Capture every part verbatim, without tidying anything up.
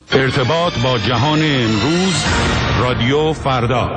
ارتباط با جهان امروز، رادیو فردا.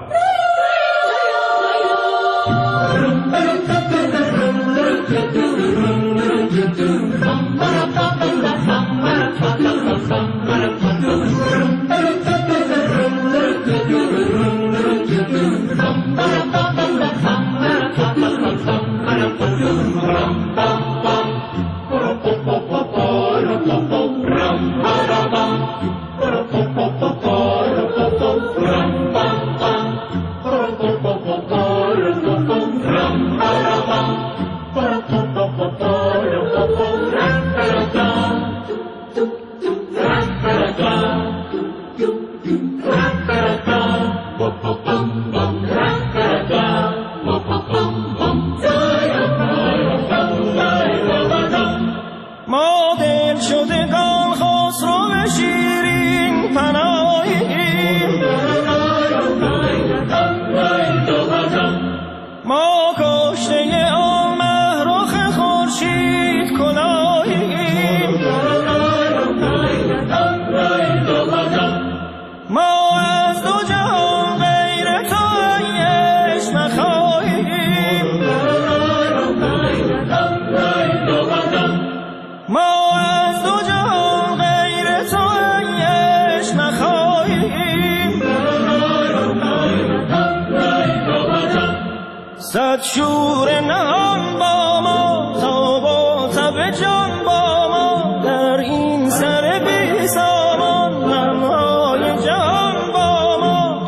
صد شور نهان با ما تا با تب جان با ما در این سر بی سامان غمهای جهان با ما.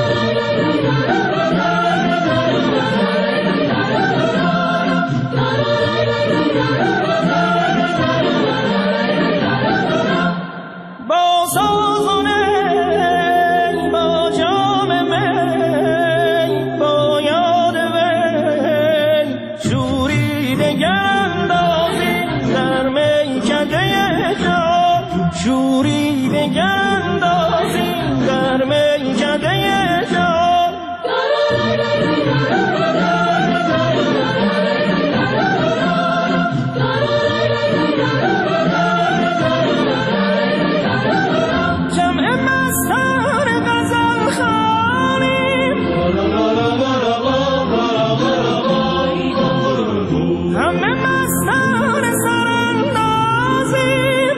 با سازونه با جام می با یاد شوری دگر اندازیم در میکده جان. جمع مستان غزل خوانیم همه مستان سراندازیم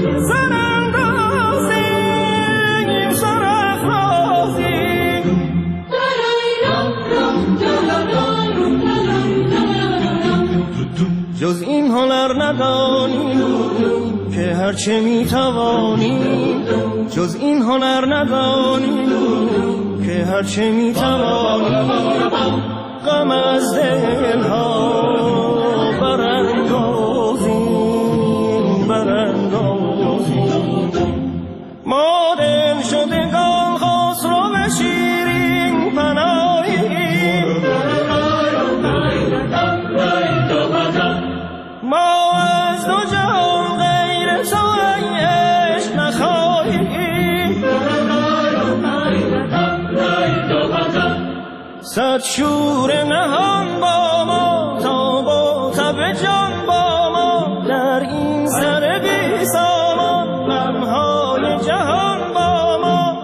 سراندازیم سراندازیم. جز این هنر ندانیم که هرچه میتوانیم، جز این هنر ندانیم که هرچه میتوانیم غم از دلها براندازیم براندازیم. ما دل شدگان خسرو به شیرین پناهیم، ما از دو جهان غیر تو عشق نخواهیم. صد شور نهان با ما تا با تب جان با ما در این سر بی سامان غمهای جهان با ما.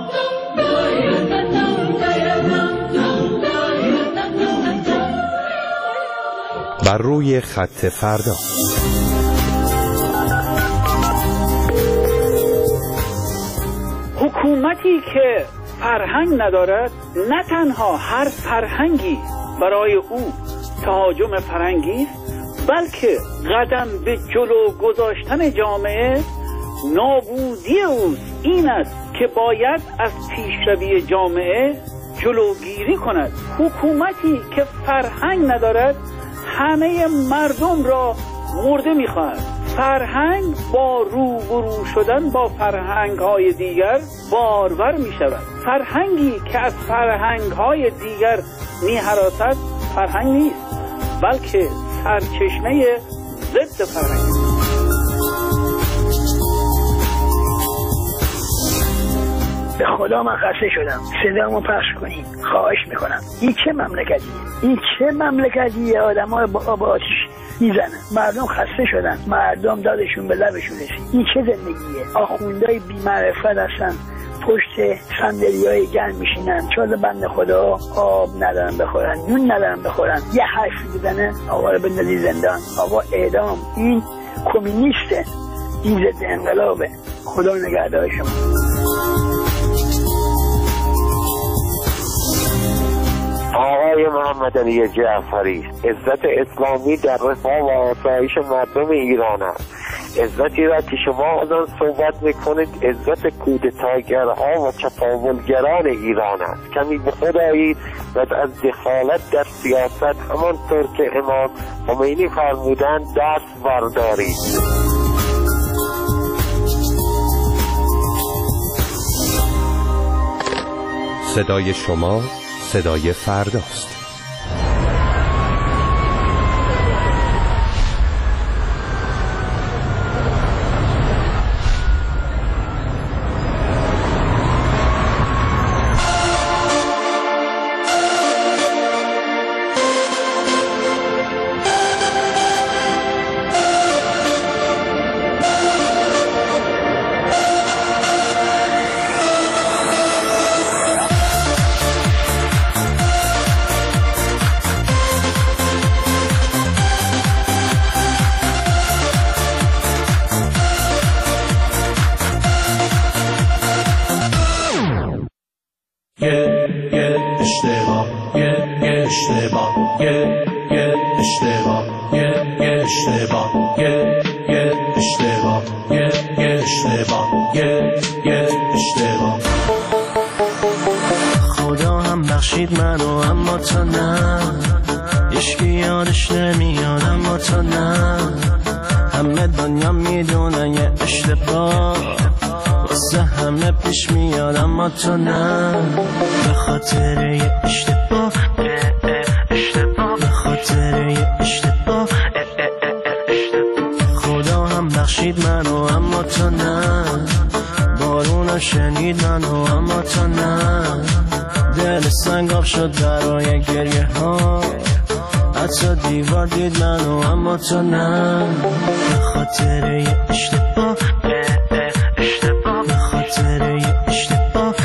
بر روی خط فردا. حکومتی که فرهنگ ندارد نه تنها هر فرهنگی برای او تهاجم فرهنگی است، بلکه قدم به جلو گذاشتن جامعه نابودی اوست. این است که باید از پیشروی جامعه جلوگیری کند. حکومتی که فرهنگ ندارد همه مردم را مرده می‌خواهد. فرهنگ با روبرو شدن با فرهنگ‌های دیگر بارور می‌شود. فرهنگی که از فرهنگ‌های دیگر می‌هراسد فرهنگ نیست، بلکه سرچشمه ضد فرهنگ. به خدا من خسته شدم. صدامو پخش کنین خواهش میکنم. این چه مملکتیه؟ این چه مملکتیه؟ آدم‌ها با آتش میزنن. مردم خسته شدن، مردم دادشون به لبشون رسید. این چه زندگیه؟ آخوندهای بی معرفت هستن، پشت صندلی‌های گرم میشینن، چال بند خدا آب ندارن بخورن، نون ندارن بخورن. یه حرف بزنه آقا رو بندازی زندان، آقا اعدام. این کمونیسته، این ضد انقلابه. خدا نگهدار شما. آقای محمد علی جعفری، عزت اسلامی در رفاه و آسایش مردم ایران است. عزتی را که شما از آن صحبت میکنید عزت کودتاگرها و چپاولگران ایران است. کمی به خود آیید و از دخالت در سیاست همانطور که امام خمینی فرمودند دست بردارید. صدای شما صدای فرداست. خدا هم بخشید منو اما تو نه، هیچکی یادش نمیاد اما تو نه. همه دنیا میدونن یه اشتباه واسه همه پیش میاد اما تو نه. به خاطر یه اشتباه اشتباه به خاطر یه اشتباه خدا هم بخشید منو اما تو نه. بارون شنید منو اما تو نه. دل سنگاب شد برای گریه ها، حتی دیوار دید منو اما تو نه. به خاطر یه اشتباه اشتباه به خاطر یه اشتباه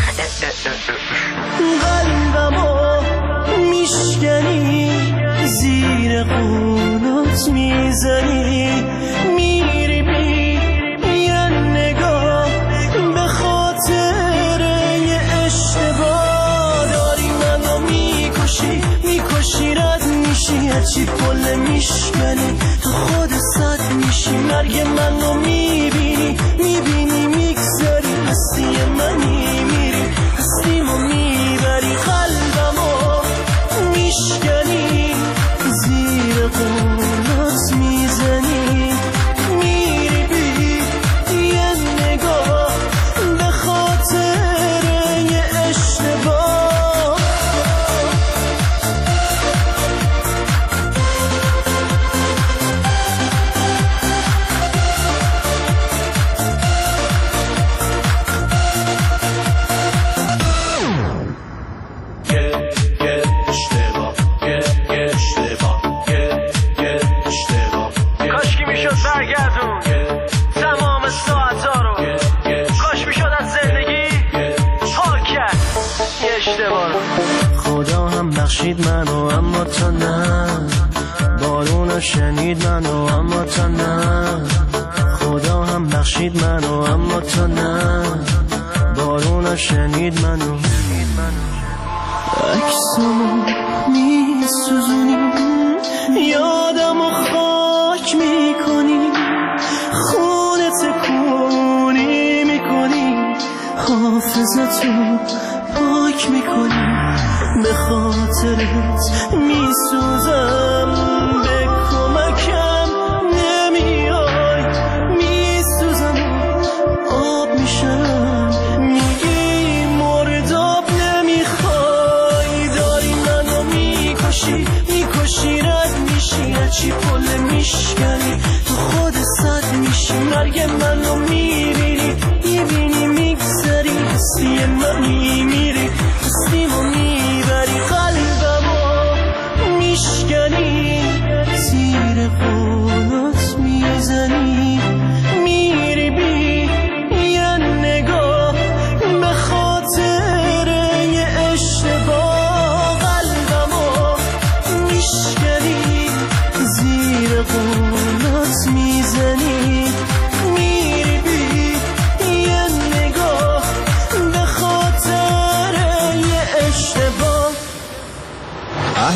قلبمو میشکنی، زیر قونت میزنی، میری بی یه نگاه به خاطر یه اشتباه. داری منو میکشی میکشی رد میشی، هرچی پله میشکنی تو خود صد میشی. مرگ منو میبینی میبینی میگذری، هستی منی میری هستیمو میبری. قلبمو میشکنی، زیر قولت میزنی، میری بی یه نگاه به خاطر یه اشتباه. کاشکی میشد برگردون تمام ساعتا رو، کاش میشد از زندگی پاک کرد یه اشتباه رو. خدا هم بخشید منو اما تو نه. بارون شنید منو اما تو نه. خدا هم بخشید منو اما تو نه. بارون شنید منو. عکسمو میسوزونی، یادمو خاک میکنی، خونه تکونی میکنی، حافظتو پاک میکنی. به خاطرت میسوزم، به کمکم نمیای، میسوزم آب میشم، میگی مرداب نمیخوای. داری منو میکشی میکشی رد میشی، هرچی پله میشکنی تو خود صد میشی. مرگ منو میبینی میبینی میگذری، هستی منی میری هستیمو میبری. قلبمو میشکنی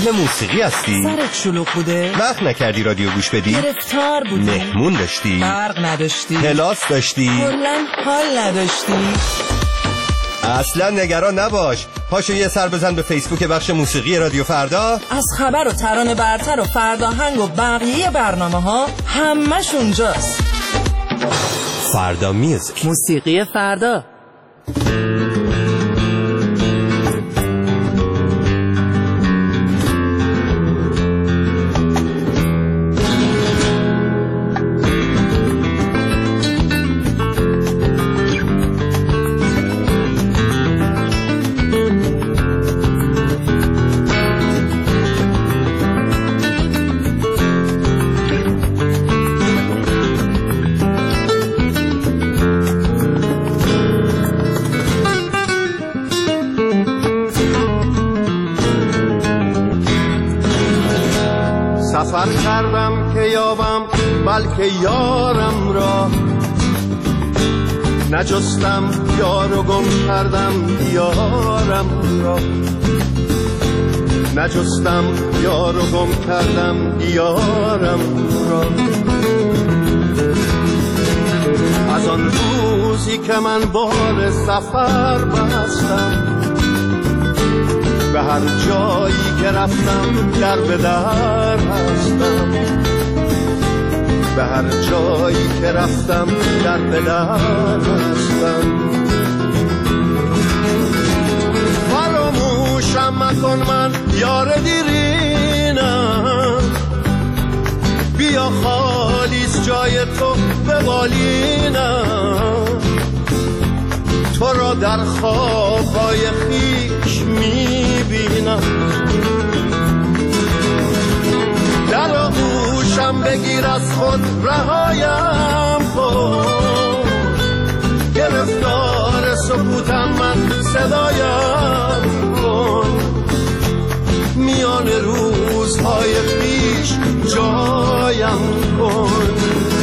اهل موسیقی هستی؟ سرت شلوغ بوده؟ وقت نکردی رادیو گوش بدی؟ گرفتار بودی؟ مهمون داشتی؟ برق نداشتی؟ کلاس داشتی؟ کلاً حال نداشتی؟ اصلا نگران نباش، پاشو یه سر بزن به فیسبوک بخش موسیقی رادیو فردا. از خبر و ترانه برتر و فرداهنگ و بقیه برنامه ها همش اونجاست. فردا میوزیک، موسیقی فردا. سفر کردم که یابم بلکه یارم را، نجستم یار و گم کردم یارم را، نجستم یار و گم کردم یارم را. از آن روزی که من بار سفر بستم، به هر جایی که رفتم در به در هستم، به هر جایی که رفتم در به در هستم. فراموشم مکن من یار دیرینم، بیا خالیست جای تو به بالینم، تو را در خوابهای خیش میبینم. در آغوشم بگیر از خود رهایم کن، گرفتار سکوتم من صدایم کن، میان روزهای خیش جایم کن.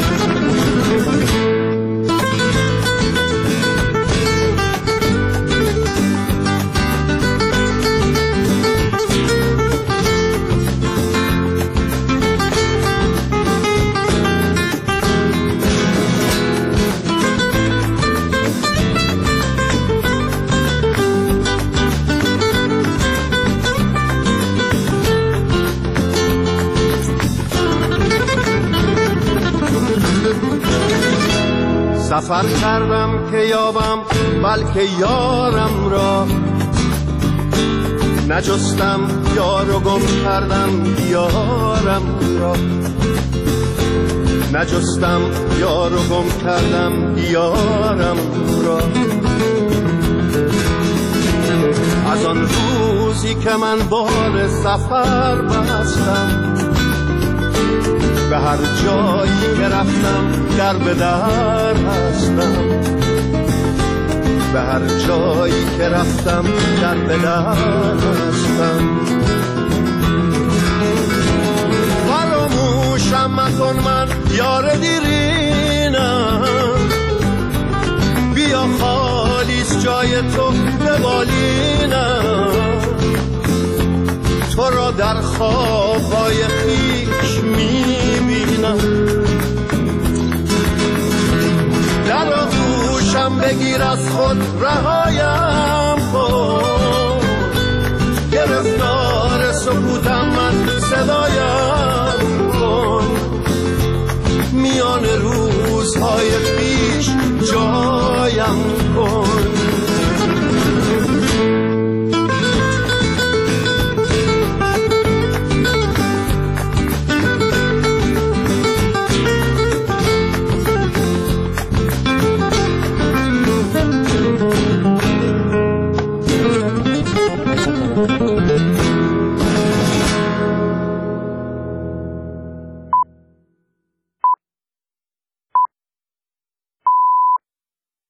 سفر کردم که یابم بلکه یارم را، نجستم یار و گم کردم یارم را، نجستم یار و گم کردم یارم را. از آن روزی که من بار سفر بستم، به هر جایی که رفتم در به در هستم، به هر جایی که رفتم در به در هستم. فراموشم مکن من یار دیرینم، بیا خالیست جای تو به بالینم، تو را در خوابهای خیش میبینم. در آغوشم بگیر از خود رهایم کن، گرفتار سکوتم من صدایم کن، میان روزهای پیش جایم